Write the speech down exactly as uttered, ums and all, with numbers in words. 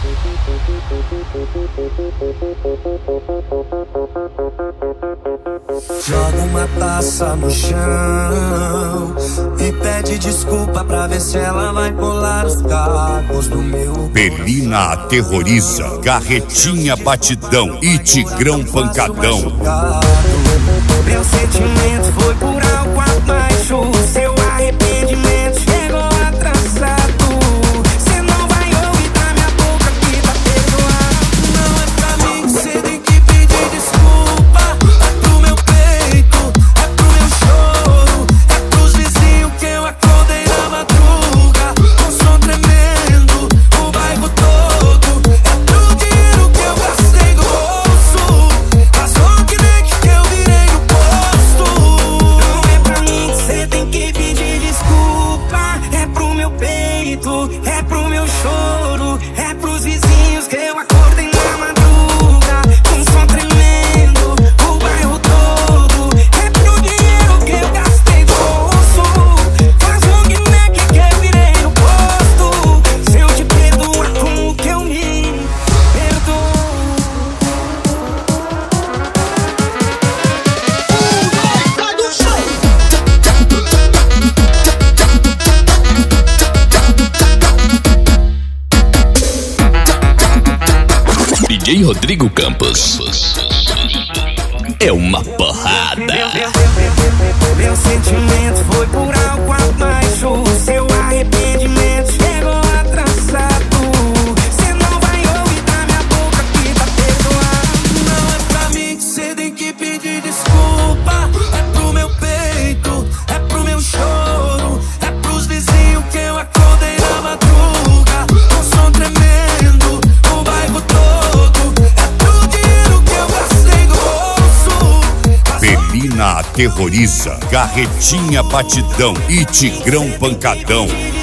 Joga uma taça no chão e pede desculpa pra ver se ela vai pular os cacos do meu. Belina aterroriza, Carretinha batidão e Tigrão pancadão. Meu sentimento foi por algo abaixo, seu arrependimento chegou atrasado. Cê não vai ouvir da minha boca que tá perdoado. Não é pra mim que cê tem que pedir desculpa. É pro meu peito, é pro meu choro, é pros vizinhos que eu acordei na madruga com som tremendo, o bairro todo. É pro dinheiro que eu gastei do bolso, as rockneck que eu virei no posto. Não é pra mim que cê tem que pedir desculpa. É pro meu peito, é pro meu choro, é pros vizinhos que eu acordei na madruga com som tremendo, o bairro todo. É pro dinheiro que eu gastei do bolso, faz rockneck que eu virei no posto. Se eu te perdoar como que eu me perdoo. Sai do chão! D J Rodrigo Campos é uma porrada. Meu sentimento foi por algo abaixo, seu arrependimento chegou atrasado. Cê não vai ouvir da minha boca que tá perdoado. Não é pra mim que cê tem que pedir desculpa. É pro meu peito, é pro meu choro, é pros vizinhos que eu acordei na madruga com som tremendo, o bairro todo. É pro dinheiro que eu gastei do bolso. Belina aterroriza, Carretinha batidão e Tigrão pancadão.